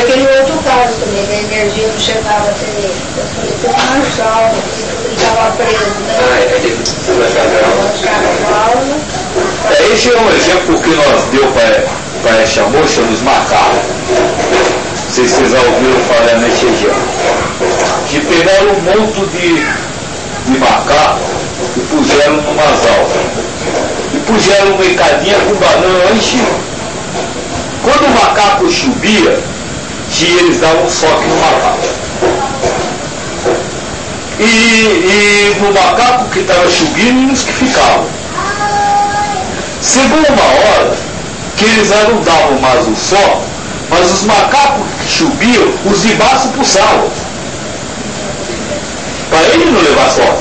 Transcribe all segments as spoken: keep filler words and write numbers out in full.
aquele outro caso também, que a energia não chegava até ele. Eu falei, tem uma salva, ele estava preso, né? Ah, é ele É, esse é um exemplo que nós deu para essa moça nos macacos. Não sei se vocês já ouviram falar nessa região. Que pegaram um monte de, de macaco e puseram numas aulas. E puseram uma escadinha com banana lá em cima. Quando o macaco subia, que eles davam um soque no macaco. E, e no macaco que estava subindo e nos que ficavam. Chegou uma hora que eles não davam mais o sol, mas os macacos que subiam, os de baixo puxavam. Para ele não levar sol.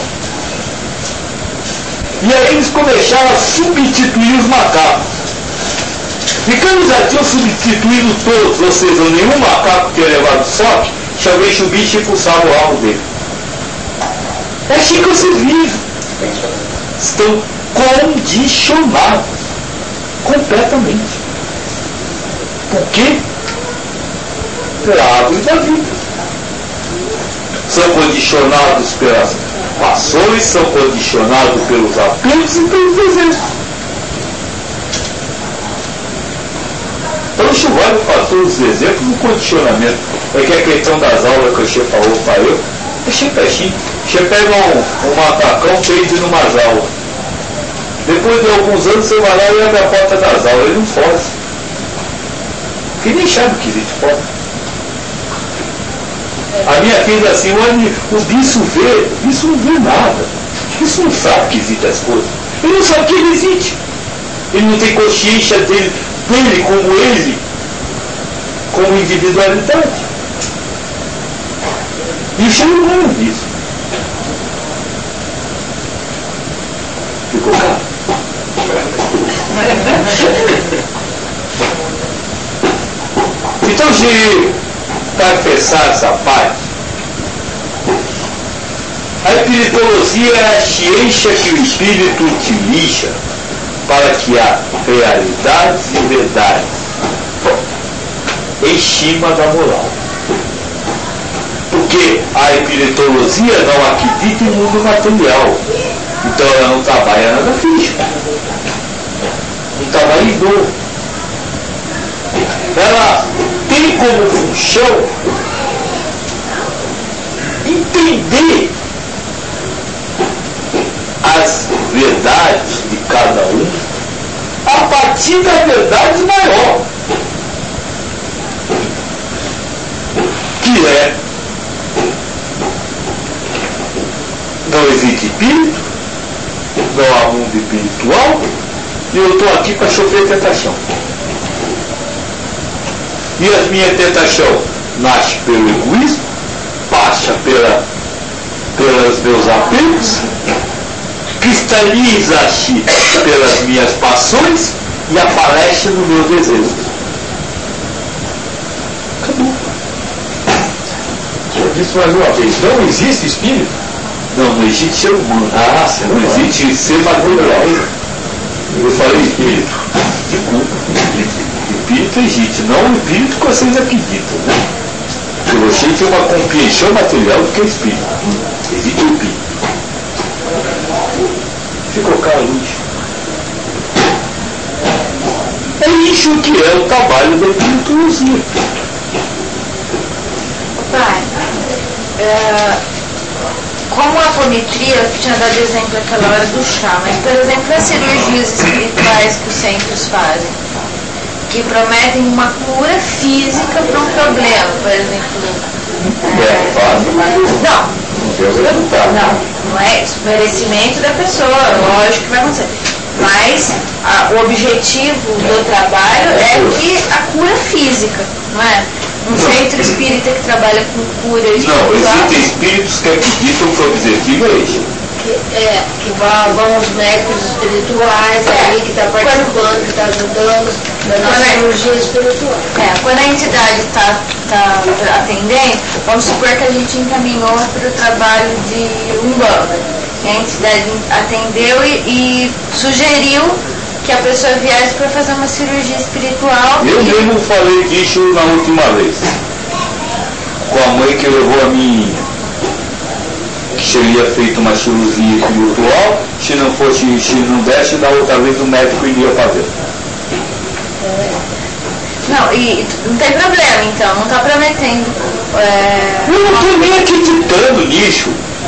E aí eles começaram a substituir os macacos. E quando já tinham substituído todos, ou seja, nenhum macaco tinha levado sol, se alguém subisse e puxava o rabo dele. É assim que vocês vivem. Estão condicionados completamente. Por quê? Pela árvore da vida. São condicionados pelas ações, são condicionados pelos apelos e pelos desejos. Então isso vale para todos os exemplos no condicionamento. É que a questão das aulas que o Che falou para eu, é sempre assim. Você pega um, um macacão feito numa aulas. Depois de alguns anos você vai lá e abre a porta das aulas, ele não foge. Porque nem sabe que existe porta. A minha filha assim, o bicho vê, o bicho não vê nada. O bicho não sabe que existem as coisas. Ele não sabe que ele existe. Ele não tem consciência dele, dele como ele, como individualidade. Isso é humano disso. Ficou claro? Então, se para fechar essa parte, a espiritologia é a ciência que o espírito utiliza para criar realidades e verdades em cima da moral. Porque a espiritologia não acredita em mundo material. Então ela não trabalha nada físico. Não trabalha em dor. Ela tem como função entender as verdades de cada um a partir da verdade maior, que é não existe espírito, não há mundo espiritual, e eu estou aqui para sofrer tentação. E a minha tentação nasce pelo egoísmo, passa pela, pelos meus apegos, cristaliza-se pelas minhas paixões e aparece no meu desejo. Acabou. Eu disse mais uma vez, não existe espírito? Não, não existe ser humano. Ah, ser não humano. existe ser material. Eu falei espírito. Desculpa. Espírito existe, não o espírito que vocês acreditam, né? Porque você tem uma compreensão material do que é espírito. Existe o espírito. Ficou claro, Luz? É isso que é o trabalho da espiritologia. Pai, é, como a apometria, eu tinha dado exemplo naquela hora do chá, mas, por exemplo, as cirurgias espirituais que os centros fazem, que prometem uma cura física para um problema, por exemplo. É fácil. Não, Não, não é isso, merecimento da pessoa, lógico que vai acontecer. Mas a, o objetivo do trabalho é que a cura física, não é? Um Não. centro espírita que trabalha com cura espiritual. Não, existem espíritos que acreditam que o objetivo é esse. Que, é, que vão, vão os médicos espirituais aí, que está participando, que está ajudando da nossa cirurgia espiritual. É, quando a entidade está tá atendendo, vamos supor que a gente encaminhou para o trabalho de Umbanda. E a entidade atendeu e, e sugeriu que a pessoa viesse para fazer uma cirurgia espiritual. Eu e... mesmo falei disso na última vez. com a mãe que levou a menininha, que seria feita uma cirurgia espiritual, se não fosse, se não desse, da outra vez o médico iria fazer. Não, e não tem problema então, não está prometendo. É... Eu não estou nem acreditando nisso.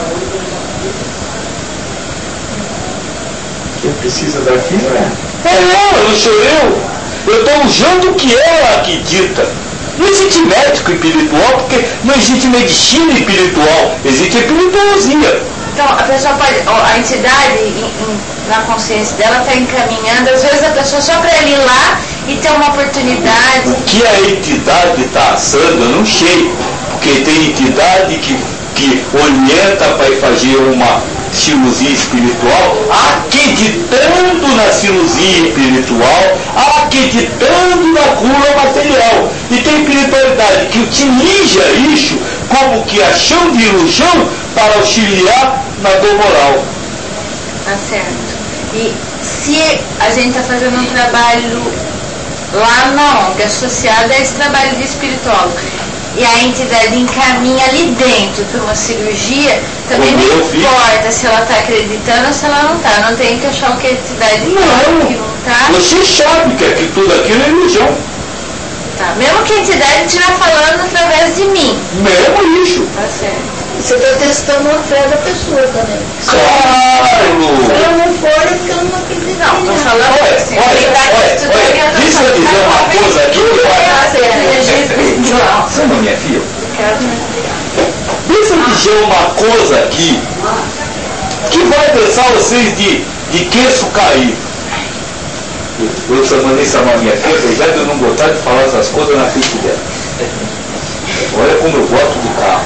Quem precisa dar fim é. É ela, não sou eu. Eu estou usando o que ela acredita. Não existe médico espiritual, porque não existe medicina espiritual, existe espiritualogia. Então, a pessoa pode, a entidade em, em, na consciência dela está encaminhando, às vezes a pessoa só para ele ir lá e ter uma oportunidade. O que a entidade está assando, eu não sei, porque tem entidade que, que orienta para ir fazer uma cirurgia espiritual, acreditando na cirurgia espiritual, acreditando na cura material. E tem espiritualidade que utiliza isso como que ação de ilusão para auxiliar na dor moral. Tá certo. E se a gente está fazendo um trabalho lá na O N G associado a esse trabalho de espiritual, e a entidade encaminha ali dentro para uma cirurgia, também Como não eu fiz. importa se ela está acreditando ou se ela não está. Não tem que achar o que a entidade Não. fala, que não está. Você sabe que, é que tudo aquilo é ilusão. Tá. Mesmo que a entidade estiver falando através de mim. Mesmo isso. Tá certo. Você está testando a fé da pessoa também. Se Claro! ela não for, é porque ela não acredita. Não, tô em nada. falando Olha, assim. olha, quem tá olha, estudando olha, e eu tô deixa eu falando, dizer uma talvez coisa aqui tudo que vai- é ser energia espiritual. Você não, minha filha? Quero- Deixa eu dizer uma coisa aqui que vai deixar vocês de, de queixo cair. Eu só mandei chamar minha filha, apesar de eu não gostar de falar essas coisas na frente dela. Olha como eu gosto do carro.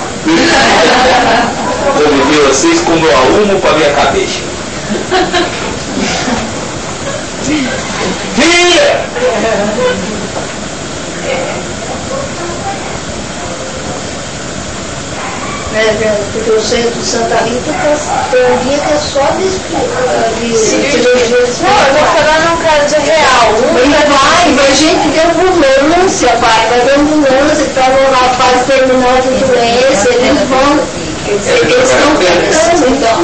Eu me vi vocês como eu arrumo para minha cabeça. Filha! Né, porque o centro de Santa Rita tá- tem um dia que é só de, de cirurgia. Não, eu vou falar num caso real. E vai, a gente de ambulância, pai, vai de ambulância, que estavam na fase terminal de doença, eles vão, eles estão tentando, então.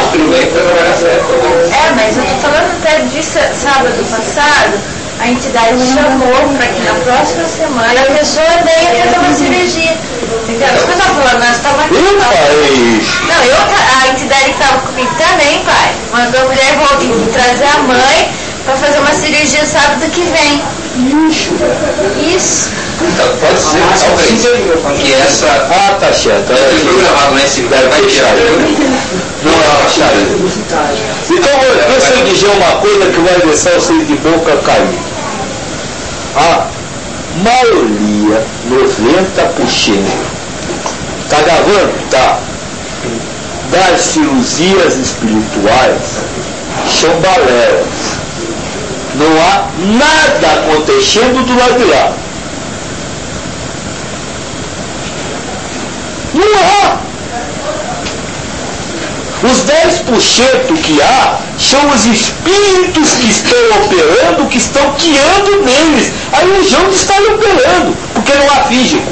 É, mas eu tô falando até disso sábado passado, a entidade me chamou para que na próxima semana a pessoa venha fazer uma cirurgia. Entendeu? Isso que eu tô falando, nós estamos aqui. Eu falei isso. Não, eu, a entidade que estava comigo também, pai, mandou a mulher voltar, trazer a mãe para fazer uma cirurgia sábado que vem. Isso. Então, pode ser, talvez, que essa... Ah, tá certo. Esse programado lá em cima vai tirar. Não é achado. Então, deixa eu dizer uma coisa que vai deixar vocês de boca cair. A maioria, noventa por cento, tá gravando? Tá. Das cirurgias espirituais são balelas. Não há nada acontecendo do lado de lá. Não há. Os dez por cento que há são os espíritos que estão operando, que estão guiando neles. A ilusão de estar operando, porque não há físico.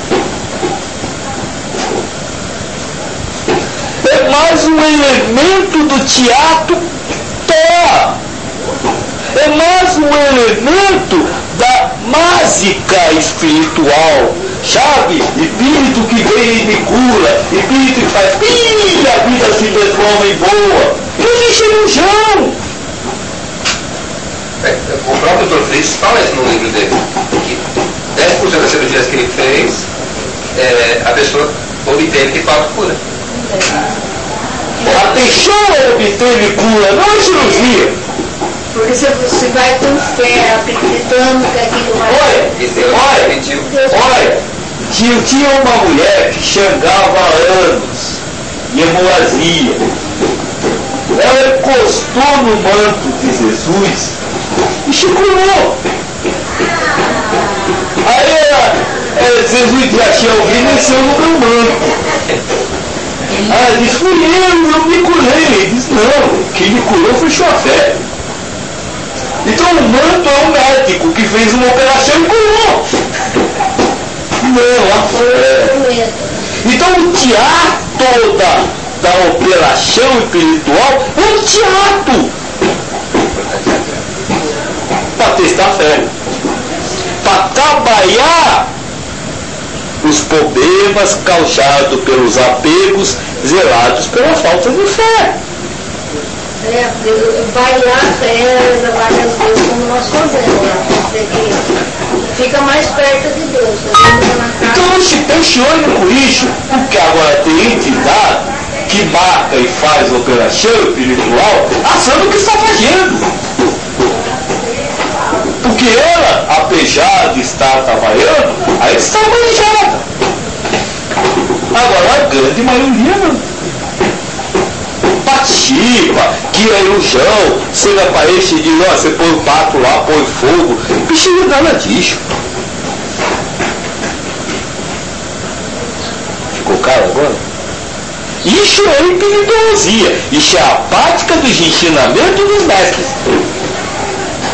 É mais um elemento do teatro Tó. É mais um elemento da mágica espiritual. Sabe? Espírito que vem e me cura, espírito que faz pi, a vida se transforma em boa. Não existe ilusão. É, o próprio doutor Fritz fala isso no livro dele, que dez por cento das cirurgias que ele fez, é, a pessoa obteve de fato cura. A pessoa obteve cura, não é cirurgia. Porque você, você vai com fé, acreditando que aquilo vai... Olha, E Deus olha, permitiu. olha, tinha, tinha uma mulher que xangava há anos em hemorragia. Ela encostou no manto de Jesus e se curou. Aí ela, é, Jesus disse assim, alguém desceu no meu manto. Ela disse, fui eu, eu me curei. Ele disse, não, quem me curou foi sua fé. Então o manto é um médico que fez uma operação e curou. Não, a fé. teatro da, da operação espiritual é um teatro para testar fé, para trabalhar os problemas causados pelos apegos zelados pela falta de fé. É, vai lá, reza várias vezes como nós fazemos, né? Fica mais perto de Deus. Né? Então não se pensione com isso, porque agora tem entidade que marca e faz operação espiritual achando que está fazendo. Porque ela, apesar de estar trabalhando, aí está manjada. Agora a grande maioria não participa, que a ilusão, você aparece e diz, ó, você põe o pato lá, põe fogo, não precisa nada disso. Ficou claro agora? Isso é espirituosia, isso é a prática dos ensinamentos dos mestres.